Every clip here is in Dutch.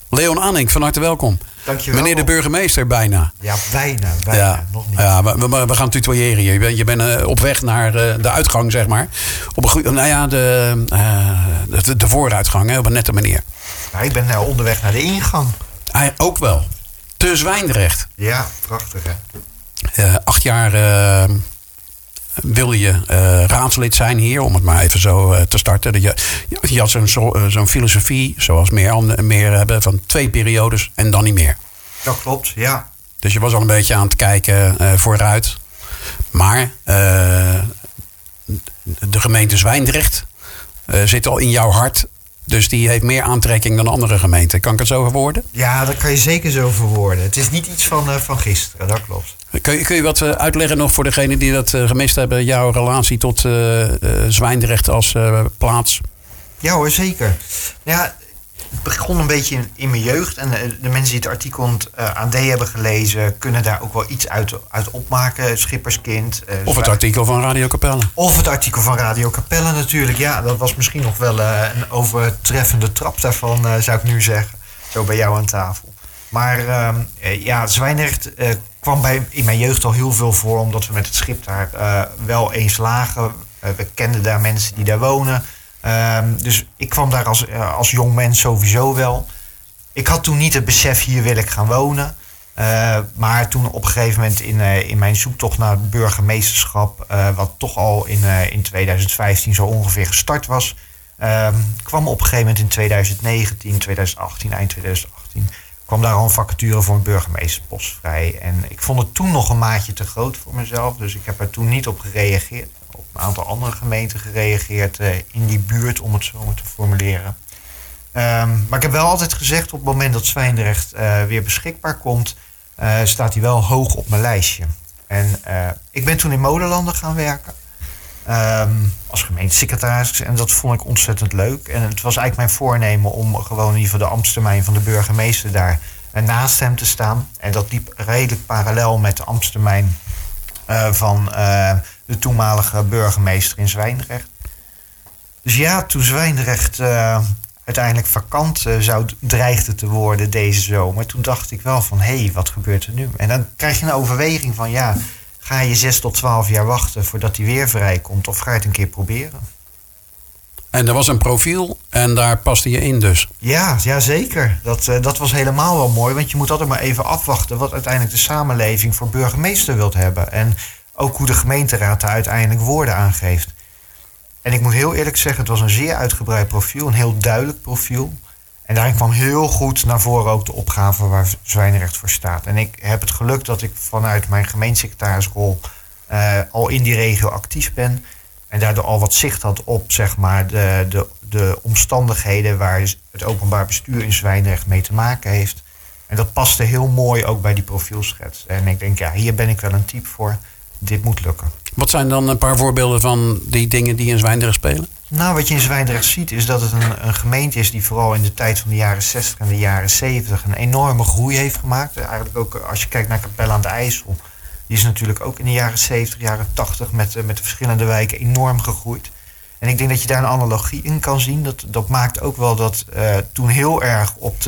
Leon Anink, van harte welkom. Dankjewel. Meneer de burgemeester, bijna. Ja, bijna. Nog niet. Ja, we gaan tutoyeren hier. Je bent op weg naar de uitgang, zeg maar. Op een goede, de vooruitgang, hè, op een nette manier. Nou, ik ben onderweg naar de ingang. Ook wel. Te Zwijndrecht. Ja, prachtig hè. 8 jaar wil je raadslid zijn hier, om het maar even zo te starten. Je had zo'n filosofie, zoals meer hebben, van 2 periodes en dan niet meer. Dat klopt, ja. Dus je was al een beetje aan het kijken vooruit. Maar de gemeente Zwijndrecht zit al in jouw hart. Dus die heeft meer aantrekking dan andere gemeenten. Kan ik het zo verwoorden? Ja, dat kan je zeker zo verwoorden. Het is niet iets van gisteren, dat klopt. Kun je wat uitleggen nog voor degenen die dat gemist hebben? Jouw relatie tot Zwijndrecht als plaats? Ja hoor, zeker. Ja, het begon een beetje in mijn jeugd. En de mensen die het artikel aan het AD hebben gelezen kunnen daar ook wel iets uit opmaken. Schipperskind. Of het artikel van Radio Capelle. Of het artikel van Radio Capelle natuurlijk. Ja, dat was misschien nog wel een overtreffende trap daarvan, zou ik nu zeggen. Zo bij jou aan tafel. Maar Zwijndrecht kwam in mijn jeugd al heel veel voor. Omdat we met het schip daar wel eens lagen. We kenden daar mensen die daar wonen. Dus ik kwam daar als jong mens sowieso wel. Ik had toen niet het besef, hier wil ik gaan wonen. Maar toen op een gegeven moment in mijn zoektocht naar het burgemeesterschap... wat toch al in 2015 zo ongeveer gestart was... kwam op een gegeven moment in 2019, 2018, eind 2018... kwam daar al een vacature voor een burgemeesterspost vrij. En ik vond het toen nog een maatje te groot voor mezelf. Dus ik heb er toen niet op gereageerd. Op een aantal andere gemeenten gereageerd in die buurt, om het zo maar te formuleren. Maar ik heb wel altijd gezegd, op het moment dat Zwijndrecht weer beschikbaar komt... staat hij wel hoog op mijn lijstje. En ik ben toen in Molenlanden gaan werken. Als gemeentesecretaris. En dat vond ik ontzettend leuk. En het was eigenlijk mijn voornemen om gewoon in ieder geval de ambtstermijn van de burgemeester daar naast hem te staan. En dat liep redelijk parallel met de ambtstermijn van de toenmalige burgemeester in Zwijndrecht. Dus ja, toen Zwijndrecht uiteindelijk vakant dreigde te worden deze zomer, toen dacht ik wel van, hé, wat gebeurt er nu? En dan krijg je een overweging van, ja, ga je 6 tot 12 jaar wachten voordat hij weer vrijkomt, of ga je het een keer proberen? En er was een profiel en daar paste je in dus. Ja, zeker. Dat was helemaal wel mooi, want je moet altijd maar even afwachten wat uiteindelijk de samenleving voor burgemeester wilt hebben. En ook hoe de gemeenteraad daar uiteindelijk woorden aan geeft. En ik moet heel eerlijk zeggen, het was een zeer uitgebreid profiel, een heel duidelijk profiel. En daarin kwam heel goed naar voren ook de opgave waar Zwijndrecht voor staat. En ik heb het geluk dat ik vanuit mijn gemeentesecretarisrol al in die regio actief ben. En daardoor al wat zicht had op, zeg maar, de omstandigheden waar het openbaar bestuur in Zwijndrecht mee te maken heeft. En dat paste heel mooi ook bij die profielschets. En ik denk, ja, hier ben ik wel een type voor. Dit moet lukken. Wat zijn dan een paar voorbeelden van die dingen die in Zwijndrecht spelen? Nou, wat je in Zwijndrecht ziet is dat het een gemeente is die vooral in de tijd van de jaren 60 en de jaren 70 een enorme groei heeft gemaakt. Eigenlijk ook als je kijkt naar Capelle aan de IJssel. Die is natuurlijk ook in de jaren 70, jaren 80 met de verschillende wijken enorm gegroeid. En ik denk dat je daar een analogie in kan zien. Dat maakt ook wel dat toen heel erg op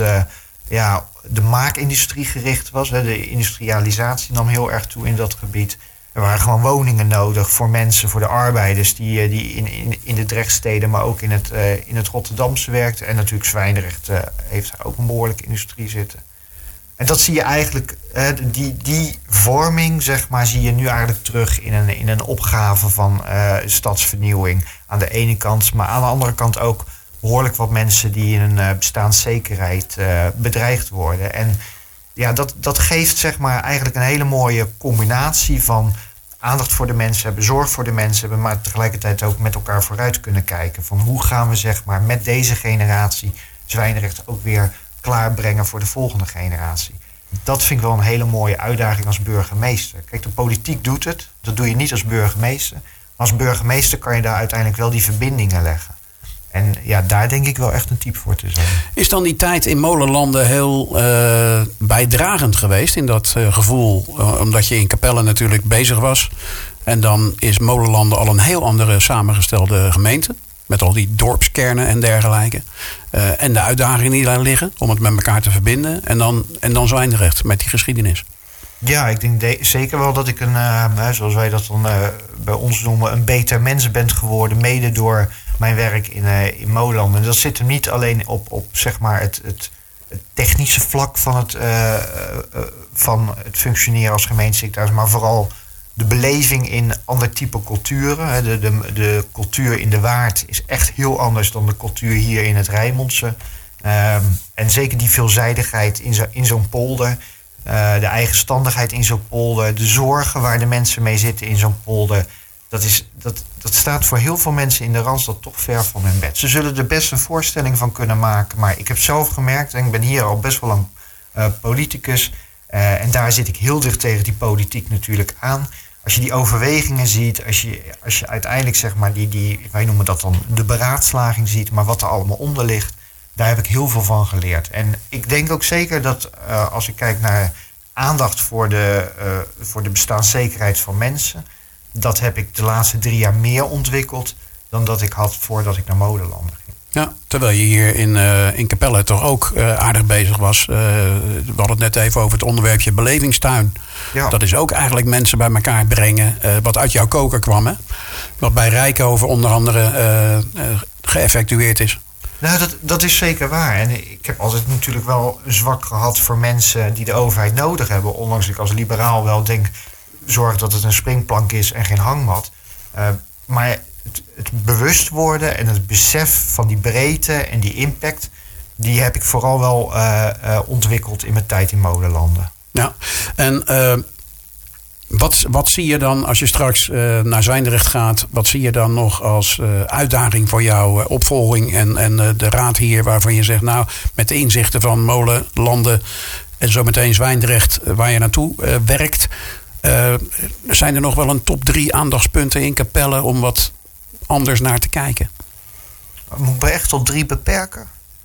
de maakindustrie gericht was. De industrialisatie nam heel erg toe in dat gebied. Er waren gewoon woningen nodig voor mensen, voor de arbeiders die in de Drechtsteden, maar ook in het Rotterdamse werkten. En natuurlijk Zwijndrecht heeft daar ook een behoorlijke industrie zitten. En dat zie je eigenlijk, die vorming, zeg maar, zie je nu eigenlijk terug in een opgave van stadsvernieuwing aan de ene kant. Maar aan de andere kant ook behoorlijk wat mensen die in hun bestaanszekerheid bedreigd worden. En ja, dat geeft, zeg maar, eigenlijk een hele mooie combinatie van aandacht voor de mensen hebben, zorg voor de mensen hebben, maar tegelijkertijd ook met elkaar vooruit kunnen kijken. Van hoe gaan we, zeg maar, met deze generatie Zwijndrecht ook weer klaarbrengen voor de volgende generatie. Dat vind ik wel een hele mooie uitdaging als burgemeester. Kijk, de politiek doet het. Dat doe je niet als burgemeester. Maar als burgemeester kan je daar uiteindelijk wel die verbindingen leggen. En ja, daar denk ik wel echt een type voor te zijn. Is dan die tijd in Molenlanden heel bijdragend geweest in dat gevoel? Omdat je in Capelle natuurlijk bezig was. En dan is Molenlanden al een heel andere samengestelde gemeente. Met al die dorpskernen en dergelijke. En de uitdagingen die daar liggen om het met elkaar te verbinden. En dan Zwijndrecht met die geschiedenis. Ja, ik denk zeker wel dat ik zoals wij dat dan bij ons noemen, een beter mens ben geworden. Mede door mijn werk in Modeland. En dat zit hem niet alleen op zeg maar het technische vlak van het functioneren als gemeentesecretaris, maar vooral de beleving in ander type culturen. De cultuur in de Waard is echt heel anders dan de cultuur hier in het Rijnmondse. En zeker die veelzijdigheid in zo'n polder. De eigenstandigheid in zo'n polder. De zorgen waar de mensen mee zitten in zo'n polder. Dat staat voor heel veel mensen in de Randstad toch ver van hun bed. Ze zullen er best een voorstelling van kunnen maken. Maar ik heb zelf gemerkt, en ik ben hier al best wel lang politicus. En daar zit ik heel dicht tegen die politiek natuurlijk aan. Als je die overwegingen ziet, als je uiteindelijk zeg maar wij noemen dat dan de beraadslaging ziet, maar wat er allemaal onder ligt, daar heb ik heel veel van geleerd. En ik denk ook zeker dat als ik kijk naar aandacht voor de bestaanszekerheid van mensen, dat heb ik de laatste 3 jaar meer ontwikkeld dan dat ik had voordat ik naar Modelanden ging. Ja, terwijl je hier in Capelle toch ook aardig bezig was. We hadden het net even over het onderwerpje belevingstuin. Ja. Dat is ook eigenlijk mensen bij elkaar brengen. Wat uit jouw koker kwam, hè? Wat bij Rijkover onder andere geëffectueerd is. Nou, dat is zeker waar. En ik heb altijd natuurlijk wel een zwak gehad voor mensen die de overheid nodig hebben. Ondanks dat ik als liberaal wel denk, zorg dat het een springplank is en geen hangmat. Maar het bewust worden en het besef van die breedte en die impact, die heb ik vooral wel ontwikkeld in mijn tijd in Modelanden. Ja, en wat zie je dan als je straks naar Zwijndrecht gaat? Wat zie je dan nog als uitdaging voor jouw opvolging en de raad hier, waarvan je zegt, nou, met de inzichten van Molenlanden en zometeen Zwijndrecht, waar je naartoe werkt, zijn er nog wel een top 3 aandachtspunten in Capelle om wat anders naar te kijken? Moet ik me echt tot 3 beperken?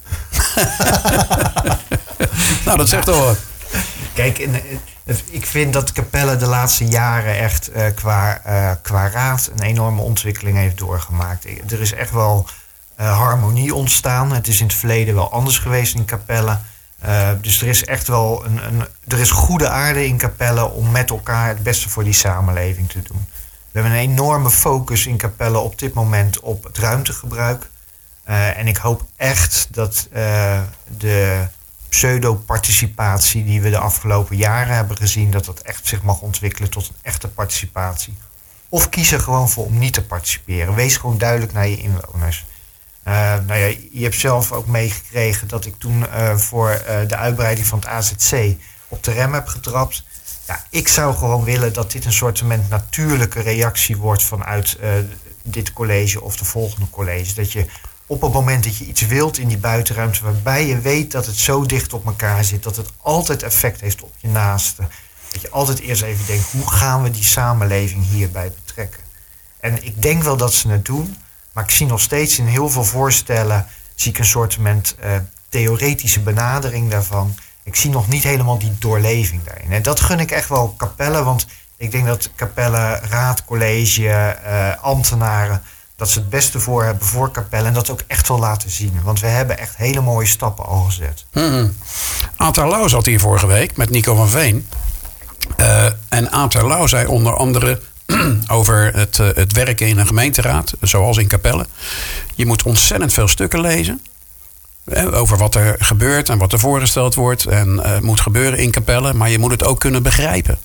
Nou, dat zegt al wat. Kijk, ik vind dat Capelle de laatste jaren echt qua raad een enorme ontwikkeling heeft doorgemaakt. Er is echt wel harmonie ontstaan. Het is in het verleden wel anders geweest in Capelle. Dus er is echt wel er is goede aarde in Capelle om met elkaar het beste voor die samenleving te doen. We hebben een enorme focus in Capelle op dit moment op het ruimtegebruik. En ik hoop echt dat de pseudo-participatie die we de afgelopen jaren hebben gezien, dat echt zich mag ontwikkelen tot een echte participatie. Of kies er gewoon voor om niet te participeren. Wees gewoon duidelijk naar je inwoners. Je hebt zelf ook meegekregen dat ik toen voor de uitbreiding van het AZC op de rem heb getrapt. Ja, ik zou gewoon willen dat dit een soort natuurlijke reactie wordt vanuit dit college of de volgende college. Dat je op het moment dat je iets wilt in die buitenruimte, waarbij je weet dat het zo dicht op elkaar zit, dat het altijd effect heeft op je naaste. Dat je altijd eerst even denkt, hoe gaan we die samenleving hierbij betrekken? En ik denk wel dat ze het doen, maar ik zie nog steeds in heel veel voorstellen, zie ik een soort theoretische benadering daarvan. Ik zie nog niet helemaal die doorleving daarin. En dat gun ik echt wel Capelle, want ik denk dat Capelle, raad, college, ambtenaren, dat ze het beste voor hebben voor Capelle en dat ook echt wel laten zien. Want we hebben echt hele mooie stappen al gezet. Aad Lau zat hier vorige week met Nico van Veen. En Aad Lau zei onder andere over het werken in een gemeenteraad, zoals in Capelle. Je moet ontzettend veel stukken lezen. Over wat er gebeurt en wat er voorgesteld wordt en moet gebeuren in Capelle. Maar je moet het ook kunnen begrijpen.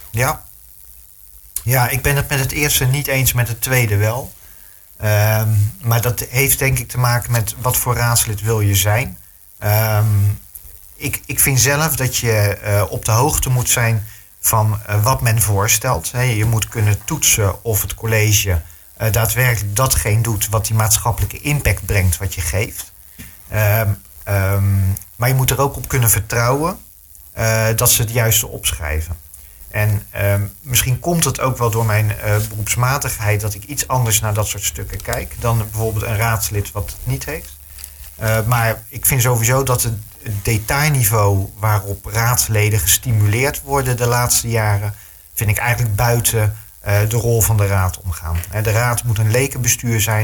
Ja, ik ben het met het eerste niet eens, met het tweede wel. Maar dat heeft denk ik te maken met wat voor raadslid wil je zijn. Ik vind zelf dat je op de hoogte moet zijn van wat men voorstelt. Je moet kunnen toetsen of het college daadwerkelijk datgene doet wat die maatschappelijke impact brengt wat je geeft. Maar je moet er ook op kunnen vertrouwen dat ze het juiste opschrijven. En misschien komt het ook wel door mijn beroepsmatigheid dat ik iets anders naar dat soort stukken kijk dan bijvoorbeeld een raadslid wat het niet heeft. Maar ik vind sowieso dat het detailniveau waarop raadsleden gestimuleerd worden de laatste jaren, vind ik eigenlijk buiten de rol van de raad omgaan. De raad moet een lekenbestuur zijn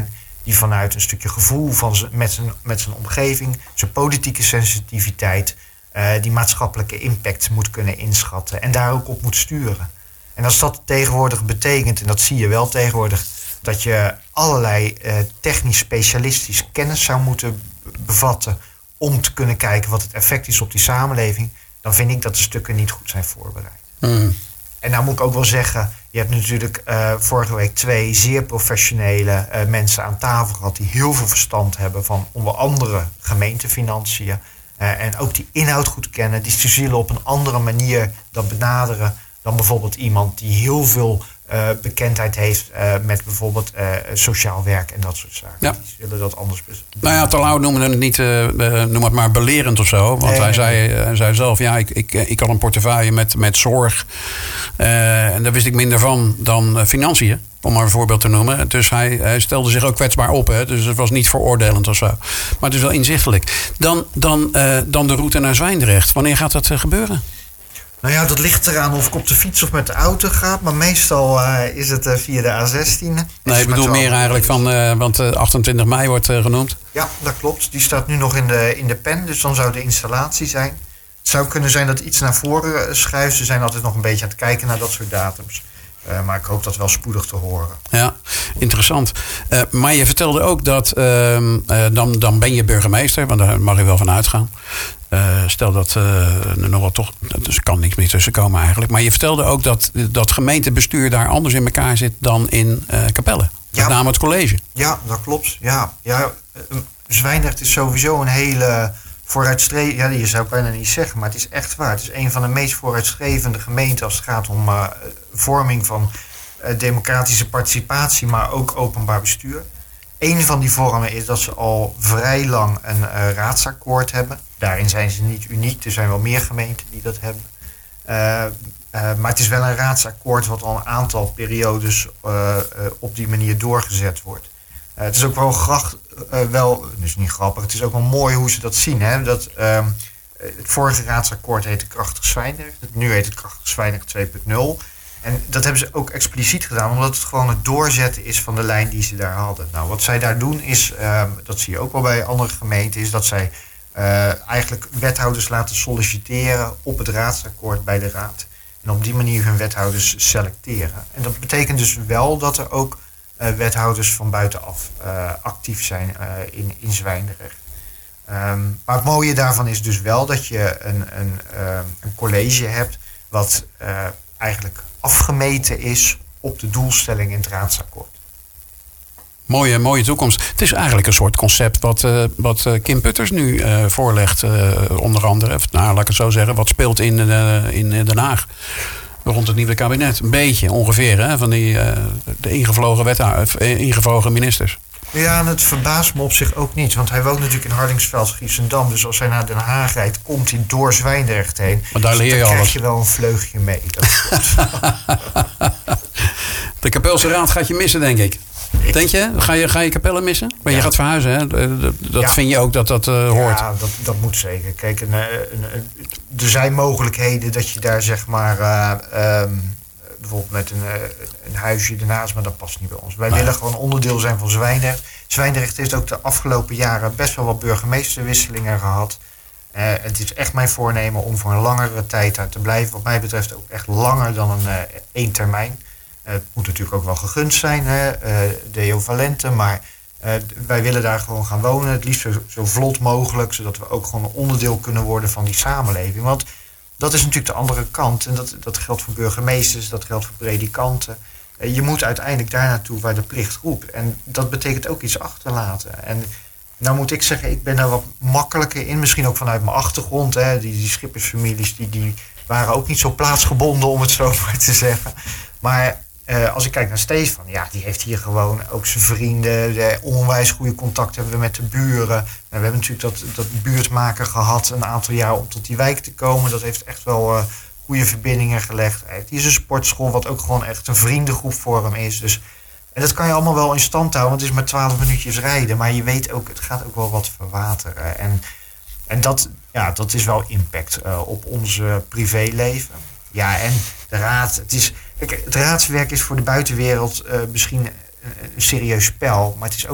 die vanuit een stukje gevoel met zijn omgeving, zijn politieke sensitiviteit, die maatschappelijke impact moet kunnen inschatten en daar ook op moet sturen. En als dat tegenwoordig betekent, en dat zie je wel tegenwoordig, dat je allerlei technisch specialistisch kennis zou moeten bevatten om te kunnen kijken wat het effect is op die samenleving, dan vind ik dat de stukken niet goed zijn voorbereid. En nou moet ik ook wel zeggen, je hebt natuurlijk vorige week 2 zeer professionele mensen aan tafel gehad die heel veel verstand hebben van onder andere gemeentefinanciën. En ook die inhoud goed kennen. Die zullen op een andere manier dat benaderen dan bijvoorbeeld iemand die heel veel bekendheid heeft met bijvoorbeeld sociaal werk en dat soort zaken. Ja. Die zullen dat anders Nou ja, Terlouw noemde het niet, noem het maar belerend of zo. Want hij zei zelf, ja, ik had een portefeuille met zorg. En daar wist ik minder van dan financiën, om maar een voorbeeld te noemen. Dus hij stelde zich ook kwetsbaar op. Hè? Dus het was niet veroordelend of zo. Maar het is wel inzichtelijk. Dan de route naar Zwijndrecht. Wanneer gaat dat gebeuren? Nou ja, dat ligt eraan of ik op de fiets of met de auto ga. Maar meestal is het via de A16. Nee, ik bedoel meer eigenlijk want 28 mei wordt genoemd. Ja, dat klopt. Die staat nu nog in de pen. Dus dan zou de installatie zijn. Het zou kunnen zijn dat iets naar voren schuift. Ze zijn altijd nog een beetje aan het kijken naar dat soort datums. Maar ik hoop dat wel spoedig te horen. Ja, interessant. Maar je vertelde ook dat dan ben je burgemeester. Want daar mag je wel van uitgaan. Stel dat nog wel toch, dus er kan niks meer tussenkomen eigenlijk. Maar je vertelde ook dat gemeentebestuur daar anders in elkaar zit dan in Capelle. Met name het college. Ja, dat klopt. Ja, Zwijndrecht is sowieso een hele vooruitstrevende, ja, je zou bijna niet zeggen, maar het is echt waar. Het is een van de meest vooruitstrevende gemeenten als het gaat om vorming van democratische participatie, maar ook openbaar bestuur. Een van die vormen is dat ze al vrij lang een raadsakkoord hebben. Daarin zijn ze niet uniek. Er zijn wel meer gemeenten die dat hebben. Maar het is wel een raadsakkoord wat al een aantal periodes op die manier doorgezet wordt. Het is ook wel dus niet grappig, het is ook wel mooi hoe ze dat zien. Hè? Dat, het vorige raadsakkoord heette Krachtig Zwijndrecht. Nu heet het Krachtig Zwijndrecht 2.0. En dat hebben ze ook expliciet gedaan, omdat het gewoon het doorzetten is van de lijn die ze daar hadden. Nou, wat zij daar doen is, dat zie je ook wel bij andere gemeenten, is dat zij eigenlijk wethouders laten solliciteren op het raadsakkoord bij de raad. En op die manier hun wethouders selecteren. En dat betekent dus wel dat er ook wethouders van buitenaf actief zijn in Zwijndrecht. Maar het mooie daarvan is dus wel dat je een college hebt wat eigenlijk afgemeten is op de doelstelling in het raadsakkoord. Mooie toekomst. Het is eigenlijk een soort concept wat Kim Putters nu voorlegt. Onder andere, laat ik het zo zeggen, wat speelt in Den Haag. Rond het nieuwe kabinet. Een beetje ongeveer, hè, van de ingevlogen ministers. Ja, en het verbaast me op zich ook niet. Want hij woont natuurlijk in Hardingsveld, Giessendam. Dus als hij naar Den Haag rijdt, komt hij door Zwijndrecht heen. Maar daar leer je dan alles. krijg je wel een vleugje mee. De Kapelse Raad gaat je missen, denk ik. Denk je? Ga je Capelle missen? Maar je gaat verhuizen, hè? Dat vind je ook dat hoort? Ja, dat moet zeker. Kijk, er zijn mogelijkheden dat je daar zeg maar bijvoorbeeld met een huisje ernaast, maar dat past niet bij ons. Wij willen gewoon onderdeel zijn van Zwijndrecht. Zwijndrecht heeft ook de afgelopen jaren best wel wat burgemeesterwisselingen gehad. Het is echt mijn voornemen om voor een langere tijd daar te blijven. Wat mij betreft ook echt langer dan één termijn. Het moet natuurlijk ook wel gegund zijn, Deo Valente, maar wij willen daar gewoon gaan wonen. Het liefst zo vlot mogelijk, zodat we ook gewoon een onderdeel kunnen worden van die samenleving. Want dat is natuurlijk de andere kant. En dat geldt voor burgemeesters, dat geldt voor predikanten. Je moet uiteindelijk daar naartoe waar de plicht roept. En dat betekent ook iets achterlaten. En nou moet ik zeggen, ik ben daar wat makkelijker in. Misschien ook vanuit mijn achtergrond. Hè. Die schippersfamilies die waren ook niet zo plaatsgebonden, om het zo maar te zeggen. Maar als ik kijk naar Stefan, ja, die heeft hier gewoon ook zijn vrienden. Onwijs goede contact hebben we met de buren. En we hebben natuurlijk dat buurtmaker gehad een aantal jaar om tot die wijk te komen. Dat heeft echt wel goede verbindingen gelegd. Hij heeft hier zijn sportschool, wat ook gewoon echt een vriendengroep voor hem is. Dus, en dat kan je allemaal wel in stand houden, want het is maar 12 minuutjes rijden. Maar je weet ook, het gaat ook wel wat verwateren. En dat is wel impact op ons privéleven. Ja, en de raad, het raadswerk is voor de buitenwereld misschien een serieus spel. Maar het is ook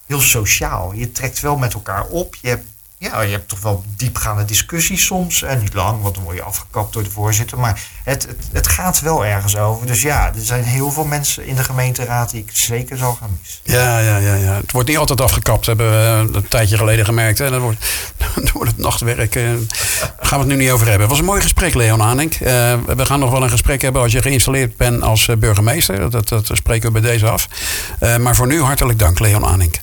heel sociaal. Je trekt wel met elkaar op. Je hebt toch wel diepgaande discussies soms. En niet lang, want dan word je afgekapt door de voorzitter. Maar het gaat wel ergens over. Dus ja, er zijn heel veel mensen in de gemeenteraad die ik zeker zal gaan missen. Ja. Het wordt niet altijd afgekapt, hebben we een tijdje geleden gemerkt. Hè. Door het nachtwerk gaan we het nu niet over hebben. Het was een mooi gesprek, Leon Aanenk. We gaan nog wel een gesprek hebben als je geïnstalleerd bent als burgemeester. Dat spreken we bij deze af. Maar voor nu hartelijk dank, Leon Aanenk.